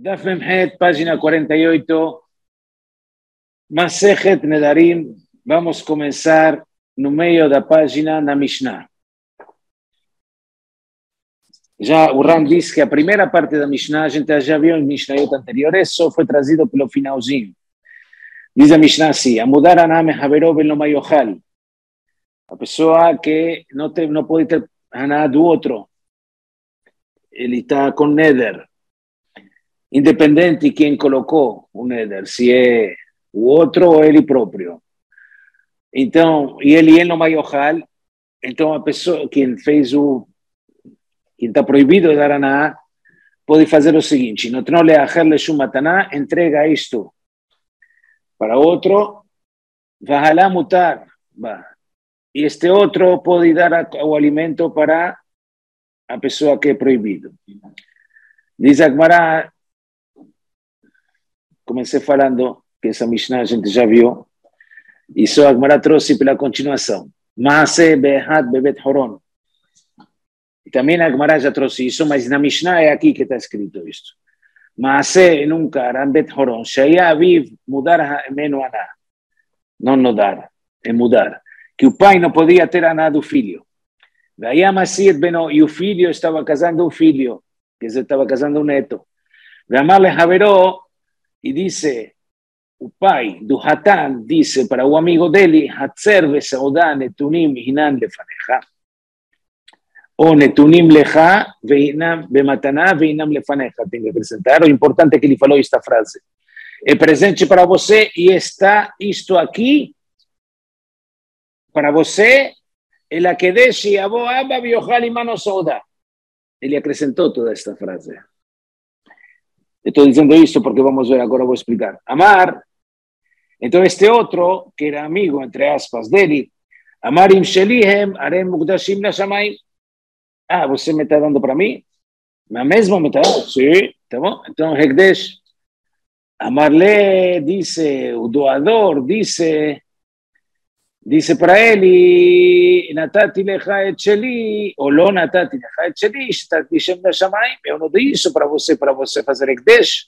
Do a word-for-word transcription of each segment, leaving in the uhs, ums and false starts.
Daf Memhet, página cuarenta y ocho, Masejet Nedarim. Vamos a comenzar no meio da página na Mishnah. Já o Ram disse que a primeira parte da Mishnah, a gente já viu em Mishnayot anteriores, só foi trazido pelo finalzinho. Diz a Mishnah assim: a mudar a name haveró ben lo mayochal. A pessoa que não, tem, não pode ter haná do outro, ele está com neder. Independente de quem colocou o neder, se é o outro ou ele próprio. Então, e ele é no mayochal, então a pessoa, quem fez o, quem está proibido de dar haná, pode fazer o seguinte: no tenho le acher le shum mataná, entrega isto para outro, vahalá mutar, e este outro pode dar o alimento para a pessoa que é proibido. Diz a Gemara, comecei falando que essa Mishnah a gente já viu, e só a Gemara trouxe pela continuação. Maaseh be'ehad bebet horon. E também a Gemara já trouxe isso, mas na Mishnah é aqui que está escrito isto. Maaseh em um cara, bet horon, shaya aviv mudar menu aná. Não nodar, é mudar. Que o pai não podia ter aná do filho. Daí a Masiet beno, e o filho estava casando um filho, que estava casando um neto. Ve'amar le haveró, e disse, o pai do Hatan disse para o amigo dele, Hatzer ve'saudah netunim hinan lefanecha, ou netunim lecha ve'inam be'mataná ve'inam lefanecha. Tem que acrescentar, o importante é que ele falou esta frase. É presente para você e está isto aqui para você, el akedesh y abo abba biochal imano saudah. Ele acrescentou toda esta frase. Estou dizendo isso porque vamos ver agora, vou explicar. Amar, então este outro, que era amigo, entre aspas, dele, Amar im shelihem arem mukdashim lashamayim. Ah, você me está dando para mim? Na mesma me está dando? Sim, tá bom? Então, Hekdesh. Amarle disse, o doador disse, dice para ele, natati lecha et sheli, ou lo natati lecha et sheli, shtati shem lashamayim. Eu não dei isso para você, para você fazer Hekdesh.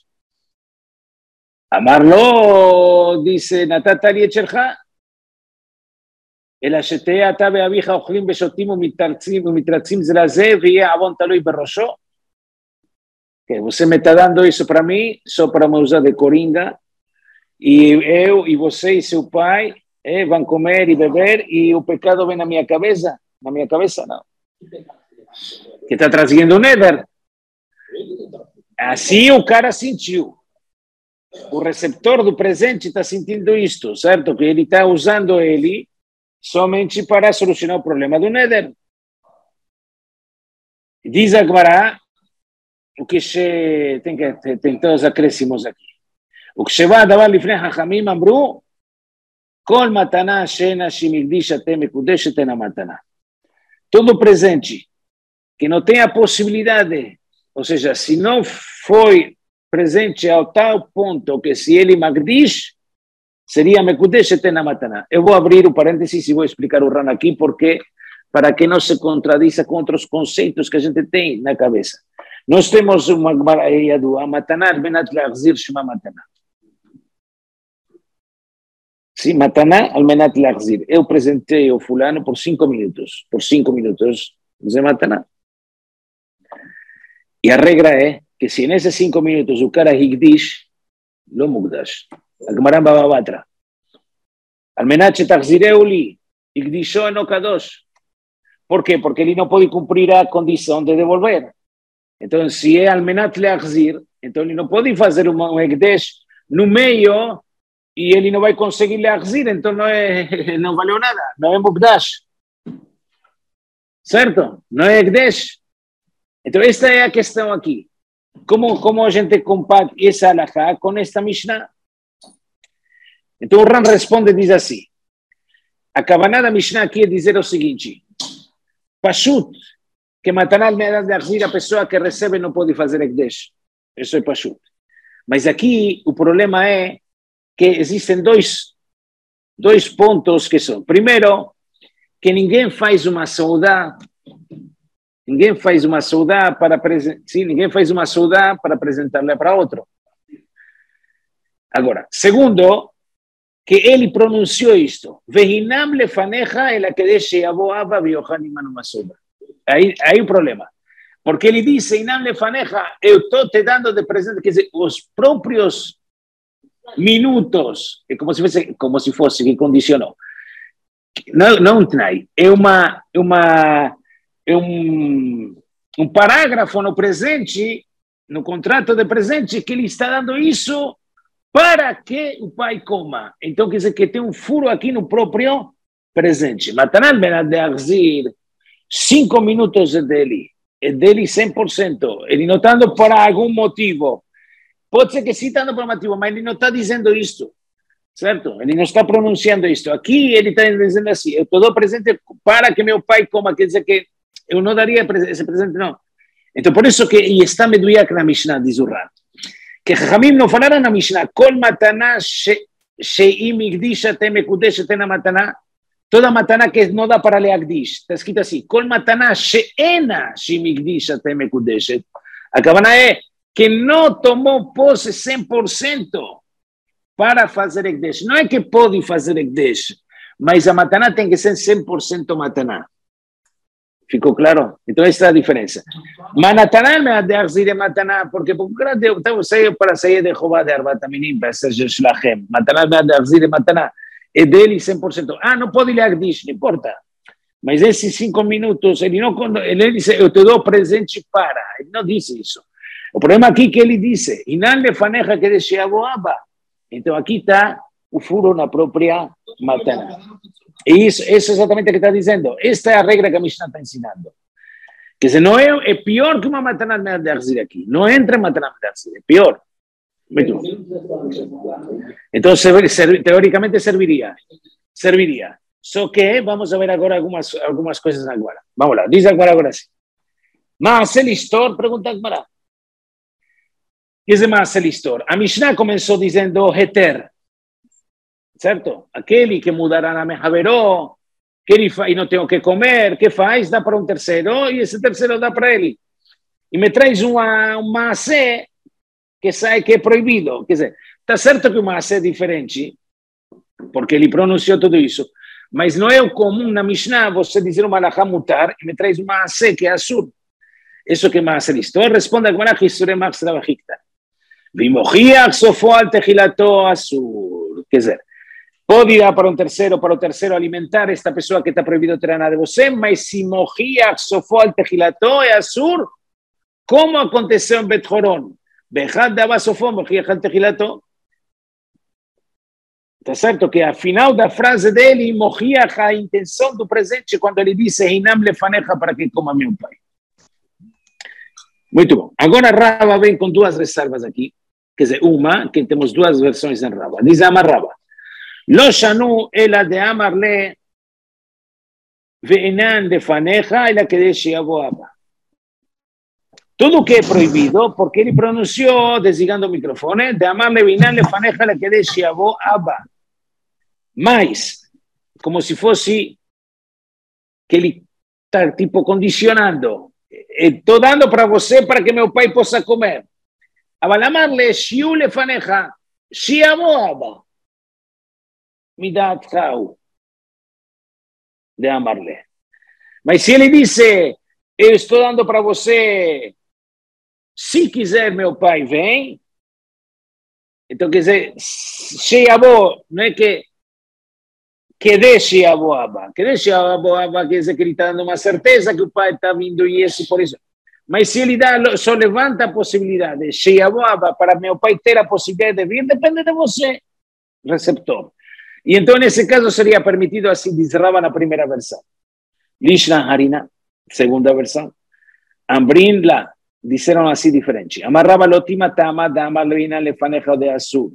Amarlo, dice, natata li et shelcha, אלא שתהיה אתה ואביך אוכלים ושותים ומתרצים זה לזה, ויהיה עוון תלוי בראשו. Que você me está dando isso para mim, só para me usar de coringa, e eu e você e seu pai eh, vão comer e beber, e o pecado vem na minha cabeça, na minha cabeça não. Que está trazendo o neder. Assim o cara sentiu. O receptor do presente está sentindo isto, certo? Que ele está usando ele somente para solucionar o problema do neder. Diz a Gemara, o que se tem que tem todos os acréscimos aqui. O que se vai dar lifnei hachamim amru, kol mataná shena shemigdish atem mekudesh tena mataná. Todo presente que não tem a possibilidade, ou seja, se não foi presente ao tal ponto que se ele magdish, seria mekudesh tena mataná. Eu vou abrir o parênteses e vou explicar o Ran aqui, porque para que não se contradiza com outros conceitos que a gente tem na cabeça. Nós temos uma Gemara yadua, mataná al menat leachzir shema mataná. Sim, mataná al menat leachzir. Eu presentei o fulano por cinco minutos. Por cinco minutos, diz mataná. E a regra é que se nesses cinco minutos o cara higdish, lo mugdash. A Gemara bababatra. Al menat shetachzireu li, higdisho eno kadosh. Por quê? Porque ele não pode cumprir a condição de devolver. Então, se é almenat leachzir, então ele não pode fazer um hekdesh no meio e ele não vai conseguir leachzir, então não, é, não valeu nada, não é mukdash. Certo? Não é hekdesh. Então, esta é a questão aqui. Como, como a gente compara essa halakha com esta Mishnah? Então, o Ran responde e diz assim: a kavanah da Mishnah aqui é dizer o seguinte: Pashut, que mataná al menat leachzir, a pessoa que recebe não pode fazer hekdesh. Isso é pashut. Mas aqui o problema é que existem dois, dois pontos que são. Primeiro, que ninguém faz uma saudá Ninguém faz uma saudá para sim, ninguém faz uma saudá para apresentar-lhe para outro. Agora, segundo, que ele pronunciou isto. Vehinam lefanecha el akedesh yavo aba v'yochal imanu masouda. Aí, aí o problema. Porque ele disse, Inam lefanecha, eu estou te dando de presente, quer dizer, os próprios minutos, é como se fosse, como se fosse que condicionou. Não, não um tnai, é uma, uma, é um, um parágrafo no presente, no contrato de presente, que ele está dando isso para que o pai coma. Então, quer dizer que tem um furo aqui no próprio presente. Matanan ben de Arzir, cinco minutos é dele, é dele cem por cento. Ele não está dando por algum motivo. Pode ser que sim está dando por um motivo, mas ele não está dizendo isto. Certo? Ele não está pronunciando isto. Aqui ele está dizendo assim, eu te dou presente para que meu pai coma, quer dizer que eu não daria esse presente, não. Então, por isso que e está meduiak na Mishnah, diz o Rav, que Chachamim não falaram na Mishnah, kol matana she'im igdisha te mekudesh te na matana, toda matana que não dá para leagdish, está escrito assim, kol matana she'ena she'im igdisha te mekudesh. A cabana é que não tomou posse cem por cento para fazer Ekdesh. Não é que pode fazer Ekdesh, mas a mataná tem que ser cem por cento mataná. Ficou claro? Então, essa é a diferença. Mataná não é de Arzir mataná, porque o cara saiu para sair de Jeová de Arbat Aminim, para ser Shlachem. Mataná não é de Arzir mataná. É dele cem por cento. Ah, não pode ir a Ekdesh, não importa. Mas esses cinco minutos, ele não ele disse, eu te dou presente para. Ele não disse isso. O problema aqui é que ele disse, Inan lefanecha que deixe a boaba. Então, aqui está o furo na própria matana. E isso, isso é exatamente o que está dizendo. Esta é a regra que a Mishnah está ensinando. Quer dizer, não é, é pior que uma matana de Arzir aqui. Não entra matana de Arzir, é pior. Muito então, teoricamente serviria. Serviria. Só que vamos a ver agora algumas, algumas coisas agora. Vamos lá, diz agora, agora sim. Mas el Istor, pergunta agora. Que é mais Elistor? A Mishnah começou dizendo Heter, certo? Aquele que mudará na Mehaveró, que ele faz, e não tem o que comer, que faz? Dá para um terceiro, e esse terceiro dá para ele. E me traz uma, um maasé que sai que é proibido. Quer dizer, está certo que o maasé é diferente, porque ele pronunciou tudo isso, mas não é o comum na Mishnah você dizer uma alahá mutar e me traz um maasé que é assur. Isso que é mais Elistor. Responde agora que isso é mais travajicta. Vimochiach sofó al tejilato azul. Quer dizer, pode ir para um terceiro, para o terceiro alimentar esta pessoa que está proibido ter nada de você, mas se mochiach sofó al tejilato é azul, como aconteceu em Bet Horon. Bechad de abasofó, mochiach al tejilato. Está certo que ao final da frase dele, mochiach a intenção do presente, quando ele disse, Hinam lefanecha para que coma meu pai. Muito bom. Agora Rava vem com duas reservas aqui. Quer dizer, uma, que temos duas versões em Rava. Diz Amar Rava. Lo shanu ela de amarle ve'enan de faneja ela que deixe aboaba. Tudo que é proibido, porque ele pronunciou, desligando o microfone, de amarle ve'enan de faneja ela que deixe aboaba. Mas, como se fosse que ele está, tipo, condicionando. Estou dando para você para que meu pai possa comer. Avalamarle, shiu lefaneja, shiamoaba. Midat chau. De amarle. Mas se ele disse, eu estou dando para você, se quiser meu pai vem. Então quer dizer, shiabo, não é que que deixe a boaba. Que deixe a boaba quer dizer que ele está dando uma certeza que o pai está vindo e isso por isso. Mas se ele dá, só levanta a possibilidade, cheia a boaba para meu pai ter a possibilidade de vir, depende de você, receptor. E então, nesse caso, seria permitido assim, diz Rava na primeira versão. Lishna Harina, segunda versão. Ambrin lá, disseram assim diferente. Amarrava lotima tama da amarleina lefaneja de azul.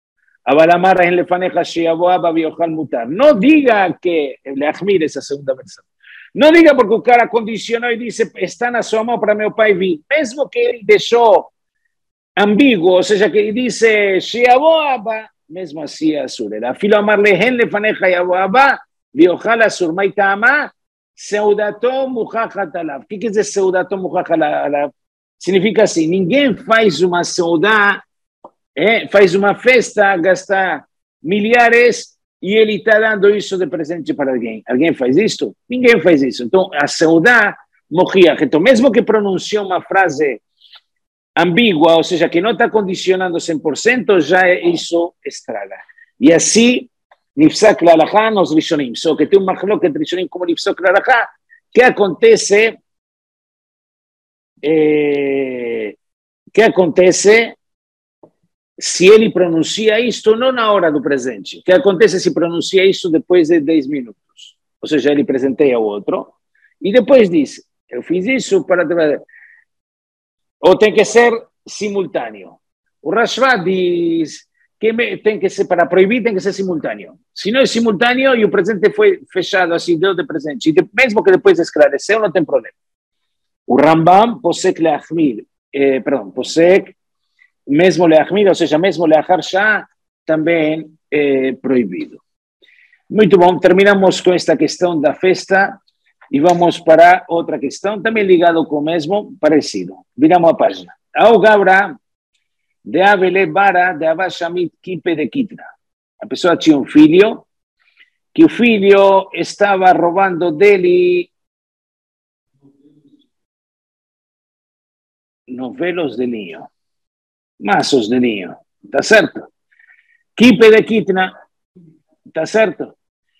Não diga que, le admire essa segunda versão. Não diga porque o cara condicionou e disse, está na sua mão para meu pai vir. Mesmo que ele deixou ambíguo, ou seja, que ele disse, mesmo assim é azul. Era filo amarle hen lefaneja yaboaba, biochal azul. Maitama, Seudato muhachat alav. O que quer dizer seudato muhachat alav? Significa assim, ninguém faz uma seudá, é, faz uma festa, gasta milhares e ele está dando isso de presente para alguém. Alguém faz isso? Ninguém faz isso. Então, a seudá morria. Então, mesmo que pronunciou uma frase ambígua, ou seja, que não está condicionando cem por cento, já isso estraga. E assim, nifsak l'alachá nos rishonim. Só que tem um machloket rishonim como nifsak l'alachá, que acontece, eh, que acontece se ele pronuncia isto não na hora do presente. O que acontece se pronuncia isso depois de dez minutos? Ou seja, ele presenteia o outro e depois diz, eu fiz isso para... Ou tem que ser simultâneo. O Rashba diz que tem que ser, para proibir, tem que ser simultâneo. Se não é simultâneo e o presente foi fechado, assim, deu de presente, e de, mesmo que depois esclareceu, não tem problema. O Rambam, posek leachmir, eh, perdão, posek, mesmo leachmir, ou seja, mesmo leachar shá, também é proibido. Muito bom, terminamos com esta questão da festa e vamos para outra questão, também ligado com o mesmo, parecido. Viramos a página. Ao Gabra, de Avele Bara, de Avashamit Kipe de Kitna. A pessoa tinha um filho, que o filho estava roubando dele novelos de linho, maços de linho, tá certo? Kipe de Kitna, tá certo?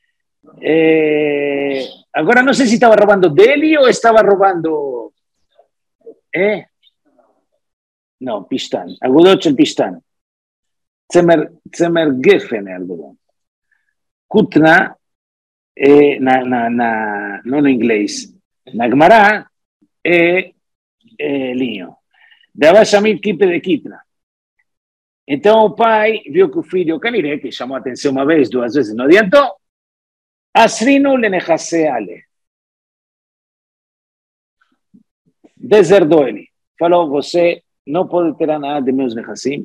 Eh, agora não sei se estava roubando dele ou estava roubando... Eh? Não, pistan. Agudot el pistan. Tzemer, tzemer gefen é algodão. Kutna, é, na, na, na, não no inglês, na Gemara, é, é linho. Dava chamar kipe de kitna. Então o pai viu que o filho, Caniré, que chamou a atenção uma vez, duas vezes, não adiantou, Asrinu lenechase ale. Deserdou ele. Falou, você não pode ter nada de meus nechassim.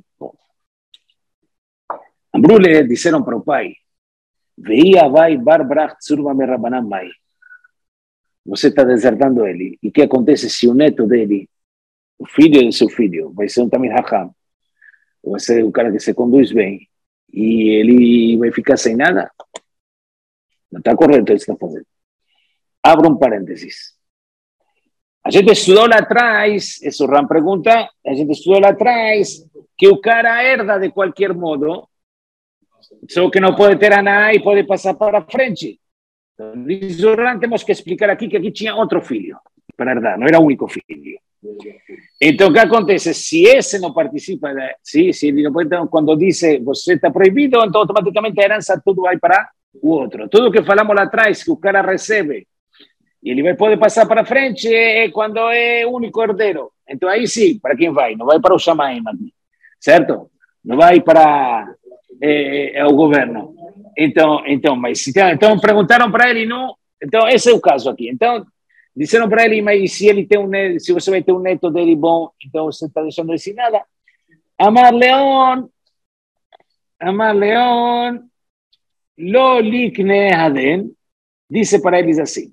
Ambrule disseram para o pai, veia vai barbrach tzurma merabanam mai. Você está desertando ele. E o que acontece se o neto dele, o filho do seu filho, vai ser um tamid hacham, vai ser o cara que se conduz bem, e ele vai ficar sem nada? Não está correto o que está fazendo. Abra um parênteses. A gente estudou lá atrás, isso o Ram pergunta, a gente estudou lá atrás que o cara herda de qualquer modo, só que não pode ter aná e pode passar para frente. Então, diz o Ram, temos que explicar aqui que aqui tinha outro filho para herdar, não era o único filho. Então, o que acontece? Se esse não participa, sim, se ele não pode, então, quando diz você está proibido, então automaticamente a herança tudo vai para o outro. Tudo que falamos lá atrás, que o cara recebe, e ele vai poder passar para frente é quando é o único herdeiro. Então aí sim, para quem vai? Não vai para o Shamaim aqui, certo? Não vai para é, é, o governo. Então, então, mas se, então perguntaram para ele, não? Então esse é o caso aqui. Então disseram para ele, mas se ele tem um neto, se você vai ter um neto dele bom, então você está deixando de ensinar nada. Amar León, Amar León, Lo likne haden, disse para eles assim,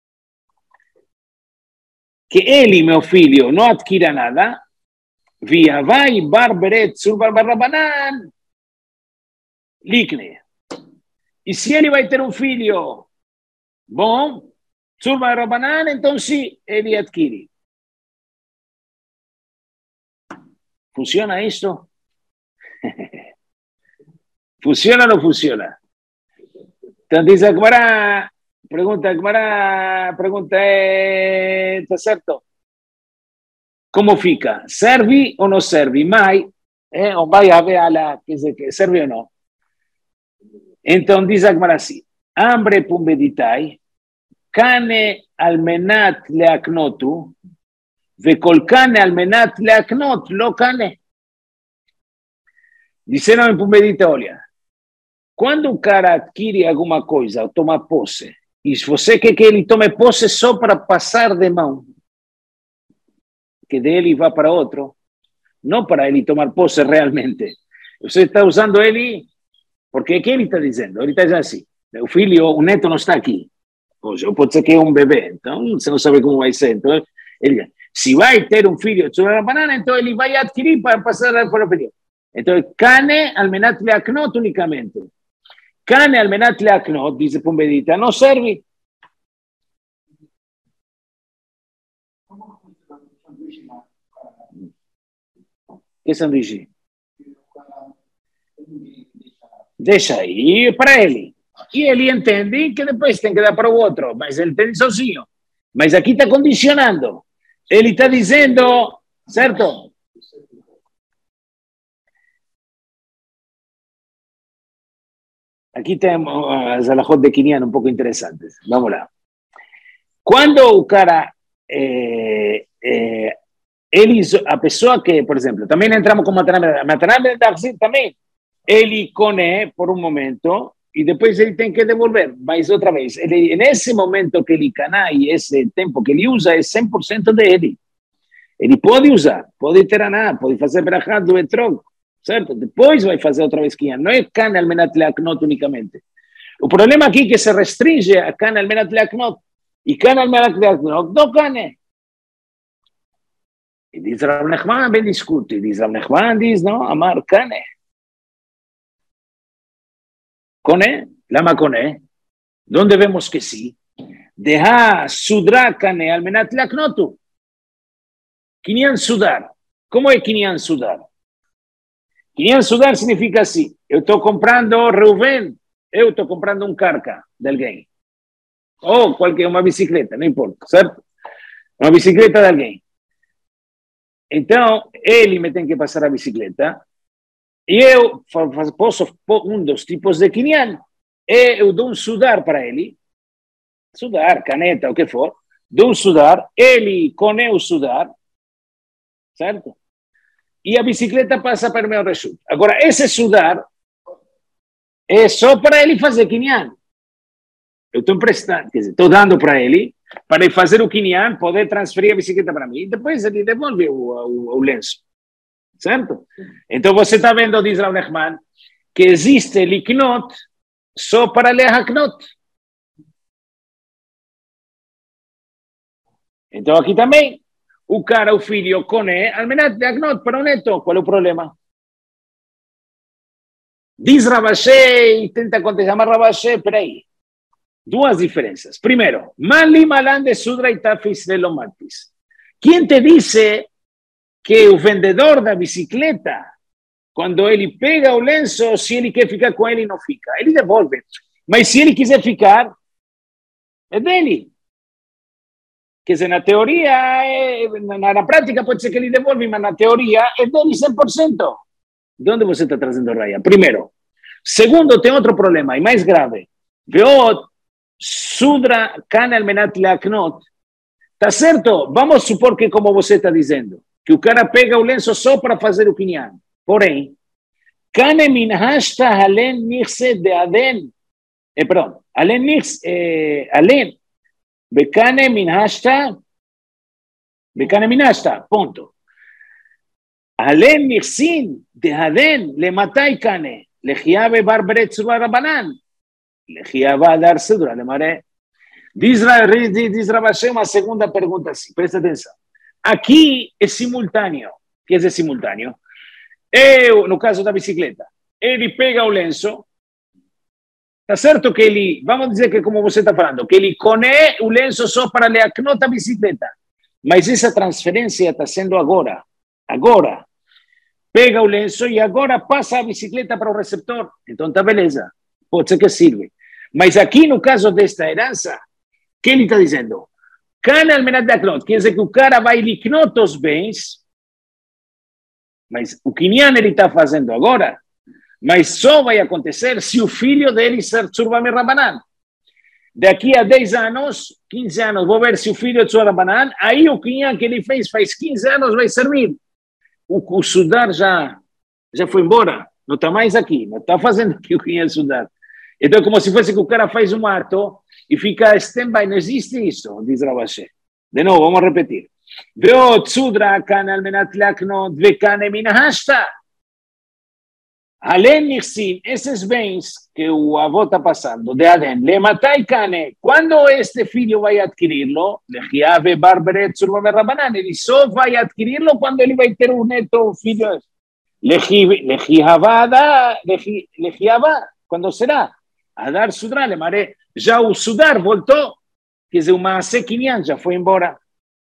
que ele, meu filho, não adquira nada, via vai barberet sur barbarabanan, likne. E se ele vai ter um filho bom, sur barbarabanan, então sim, ele adquire. Funciona isso? Funciona ou não funciona? Então diz a Gemara, pergunta a Gemara, pergunta é, está certo? Como fica? Serve ou não serve? Mai, é, ou vai haver ala, quer dizer, serve ou não? Então diz a Gemara assim, Ambre pumbeditai, kane almenat leaknotu, vekol kane almenat leaknot, lo kane. Disseram em pumbedita, olha, quando o cara adquire alguma coisa, toma posse, e se você quer que ele tome posse só para passar de mão, que dele vá para outro, não para ele tomar posse realmente. Você está usando ele, porque o que ele está dizendo? Ele está dizendo assim, o filho, o neto não está aqui. Poxa, pode ser que é um bebê, então você não sabe como vai ser. Então, ele, se vai ter um filho tzura rabanan, então ele vai adquirir para passar para o filho. Então, cane al menat leaknot unicamente. Cane al menat leaknot, dice Pumbedita, não serve. Que sanduíche? Deixa aí para ele. E ele entende que depois tem que dar para o outro, mas ele entende sozinho. Mas aqui está condicionando. Ele está dizendo, certo? Aqui tem as alajot de Kinyan um pouco interessantes. Vamos lá. Quando o cara, é, é, ele, a pessoa que, por exemplo, também entramos com Matanam, Matanam também, ele cone por um momento e depois ele tem que devolver, mas outra vez, ele, nesse momento que ele cana e esse tempo que ele usa é cem por cento dele. Ele pode usar, pode ter aná, pode fazer brachá do etrog, certo? Depois vai fazer outra vez Kinyan. Não é cana al menat leaknot unicamente. O problema aqui é que se restringe a cana al menat leaknot. E cana al menat leaknot não cane. E diz Rav Nachman, bem discute. E diz Rav Nachman, diz, não, amar cane. Cone? Lama cone? Donde vemos que sí? Deja sudra cane al menat leaknotu. Kinyan sudar. Como é Kinyan sudar? Kinyan sudar significa assim. Eu estou comprando Reuven, eu estou comprando um carca de alguém. Ou qualquer uma bicicleta, não importa, certo? Uma bicicleta de alguém. Então, ele me tem que passar a bicicleta e eu posso pôr um dos tipos de Kinyan. E eu dou um sudar para ele. Sudar, caneta, o que for. Dou um sudar, ele com o sudar, certo? E a bicicleta passa para o meu reshut. Agora, esse sudar é só para ele fazer Kinyan. Eu estou emprestando, quer dizer, estou dando para ele, para ele fazer o Kinyan, poder transferir a bicicleta para mim, e depois ele devolve o, o, o lenço. Certo? Então você está vendo, diz Rav Nachman, que existe liknot só para lehaknot. Então aqui também, o cara, o filho, cone, al menat leaknot para o neto. Qual é o problema? Diz Rav Ashi, tenta contestar, mas Rav Ashi, peraí. Duas diferenças. Primeiro, Mali Malan de Sudra e Tafis de Lomatis. Quem te disse que o vendedor da bicicleta, quando ele pega o lenço, se ele quer ficar com ele, não fica. Ele devolve. Mas se ele quiser ficar, é dele. Quer dizer, na teoria, é, na, na prática pode ser que ele devolve, mas na teoria é dele cem por cento. De onde você está trazendo raia? Primeiro. Segundo, tem outro problema, e mais grave. Veot, Sudra, Kana al menat leaknot. Tá certo? Vamos supor que, como você está dizendo, que o cara pega o lenço só para fazer o Kinyan. Porém, Kane minhashta halen nirse de aden. Eh, perdão, halen nirse, eh, halen. Bekane minhashta, bekane minhashta, ponto. Halen nirsin de aden, le matai kane, le chiave barberet tzura rabanan, le chiava dar sudra, le mare. Diz Rav Ashi uma segunda pergunta assim, presta atenção. Aqui é simultâneo. O que é simultâneo? Eu, no caso da bicicleta, ele pega o lenço, tá certo que ele, vamos dizer que como você está falando, que ele cone o lenço só para leaknot a bicicleta, mas essa transferência está sendo agora, agora. Pega o lenço e agora passa a bicicleta para o receptor. Então tá beleza, pode ser que sirva. Mas aqui no caso desta herança, o que ele está dizendo? Kana al menat leaknot, quer dizer que o cara vai liknot os bens, mas o Kinyan ele está fazendo agora, mas só vai acontecer se o filho dele ser Tzurba Rabanan. Daqui a dez anos, quinze anos, vou ver se o filho é Tzurba Rabanan, aí o Kinyan que ele fez faz quinze anos vai servir. O, o Sudar já, já foi embora, não está mais aqui, não está fazendo aqui o Kinyan Sudar. Então, como se fosse que o cara faz um ato e fica stand-by, não existe isso, diz Rav Ashi. De novo, vamos repetir. Veo tzudra kan al menat leaknot vekane minhashta. Além Nixin, esses bens que o avô está passando, de Adem, le matai cane, quando este filho vai adquiri-lo, lechiave barberet survame rabanan, ele só vai adquiri-lo quando ele vai ter um neto, um filho. Lechiavada, lechiava, quando será? Adar Sudra, le mare, já o Sudar voltou, quer dizer, uma Sequinian já foi embora.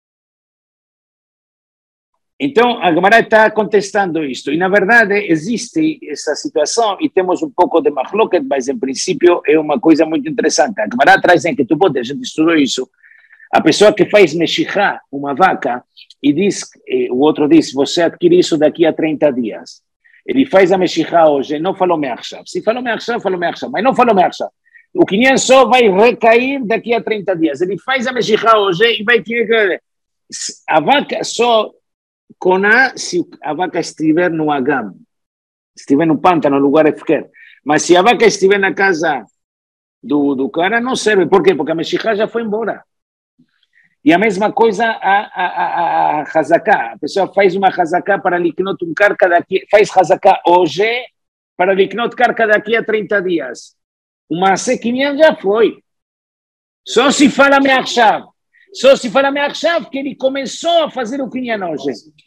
Então, a Gemara está contestando isto. E, na verdade, existe essa situação e temos um pouco de machloket, mas, em princípio, é uma coisa muito interessante. A Gemara traz em que tu pode, a gente estudou isso. A pessoa que faz mexichá, uma vaca, e diz, e o outro diz, você adquire isso daqui a trinta dias. Ele faz a mexichá hoje, não falou meachshav. Se falou meachshav, falou meachshav, mas não falou meachshav. O quinhão só vai recair daqui a trinta dias. Ele faz a mexichá hoje e vai ter a vaca só... Coná, se a vaca estiver no agam, estiver no pântano, no lugar efker. Mas se a vaca estiver na casa do, do cara, não serve. Por quê? Porque a mexichá já foi embora. E a mesma coisa a, a, a, a hazaká. A pessoa faz uma hazaká para liknot um carca daqui, faz hazaká hoje para liknot carca daqui a trinta dias. Uma sequinha já foi. Só se fala meachshav. Só se fala meachshav que ele começou a fazer o quinhão hoje.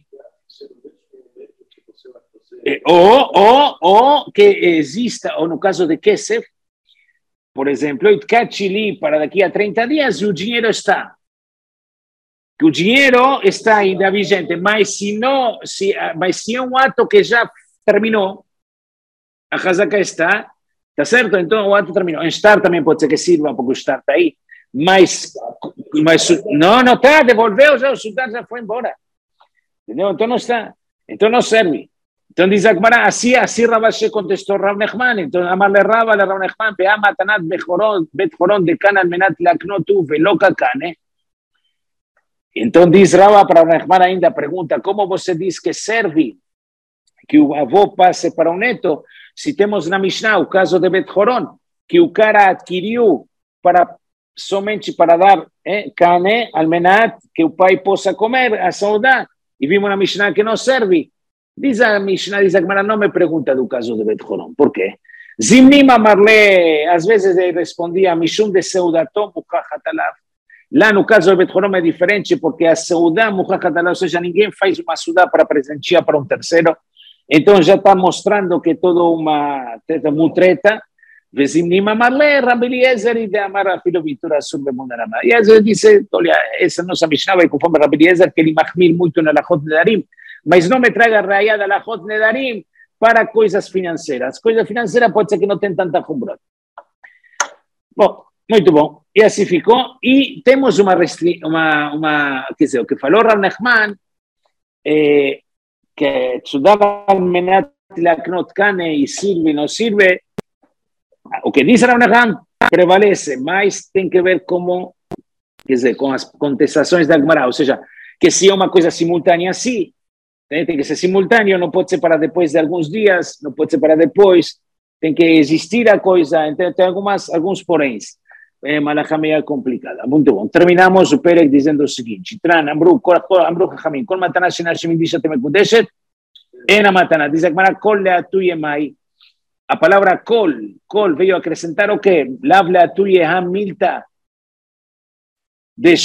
Ou, ou, ou que exista, ou no caso de Kesef, por exemplo, Itkachili para daqui a trinta dias e o dinheiro está. Que o dinheiro está ainda vigente, mas se, não, se, mas se é um ato que já terminou, a Hazaka está, está certo? Então o ato terminou. Em estar também pode ser que sirva, porque o estar está aí. Mas, mas não, não está, devolveu já, o sultão já foi embora. Entendeu? Então não está. Então não serve. Então diz a Gemara, assim, assim Rabashe contestou Rav Nechman. Então amarle Rava, le Rav Nechman, pea matanat bet choron de cana al menat laknotu veloca cane. Então diz Rava para Rav Nechman ainda, pergunta, como você diz que serve que o avô passe para o neto, se temos na Mishnah o caso de Bet Choron, que o cara adquiriu para... somente para dar eh, cane, almenat, que o pai possa comer, a saudade. E vimos na Mishnah que não serve. Diz a Mishnah, diz a Gemara, não me pergunta do caso de Bet Choron. Por quê? Zimnima Marle, às vezes ele respondia, Mishum de Seudatom, Muchachatalaf. Lá no caso de Bet Choron é diferente, porque a Seudá, Muchachatalaf, ou seja, ninguém faz uma Seudá para presentear para um terceiro. Então já está mostrando que é toda uma mutreta. Vezimnima Marle, Rabbi Eliezer e de Amar a filho Vitura sobre Mondarama. E às vezes diz, olha, essa nossa Mishnah vai conforme Rabbi Eliezer, que ele mahmir muito na Lachot Nedarim, mas não me traga raia da Lachot Nedarim para coisas financeiras. Coisas financeiras pode ser que não tenha tanta cumbra. Bom, muito bom. E assim ficou. E temos uma, uma, uma quer dizer, o que falou Rav Nechman, eh, que Tzudava Menat Laknot Kane e sirve, não sirve, o que diz Rav Nechman prevalece, mas tem que ver como, quer dizer, com as contestações da Gemara, ou seja, que se é uma coisa simultânea, sim, tem que ser simultâneo, não pode ser para depois de alguns dias, não pode ser para depois, tem que existir a coisa, então tem algumas, alguns poréns. É uma lacha meio complicada. Muito bom. Terminamos o Perek dizendo o seguinte, Tran, Amru, Amru Chachamim, Kol Matana Shenashim Disha Temekudeshet, Ena Matana, diz a Gemara, Kol Leatu Yemai. A palavra Kol, Kol veio acrescentar o quê? Lav Leatu Yeham Milta, de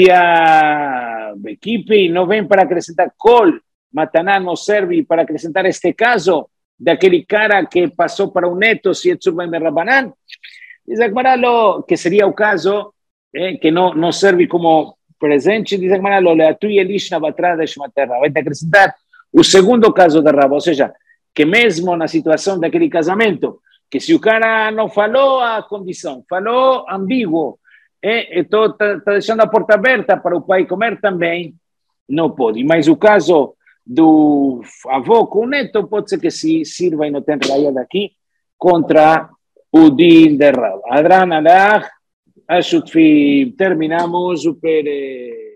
Shadia Bekipi, não vem para acrescentar Kol, Mataná não serve para acrescentar este caso daquele cara que passou para o neto, se Etzurba e Rabanan. Diz a Gemara, que seria o caso eh, que não, não serve como presente. Diz a Gemara, lo leatu Elishna batrada shmaterra. Vai acrescentar o segundo caso da Rava, ou seja, que mesmo na situação daquele casamento, que se o cara não falou a condição, falou ambíguo, eh, então está tá deixando a porta aberta para o pai comer também, não pode. Mas o caso do avô com o neto pode ser que se sirva e não tem raia daqui contra o din de Rav. Adran alach, ashutfi, terminamos o pere.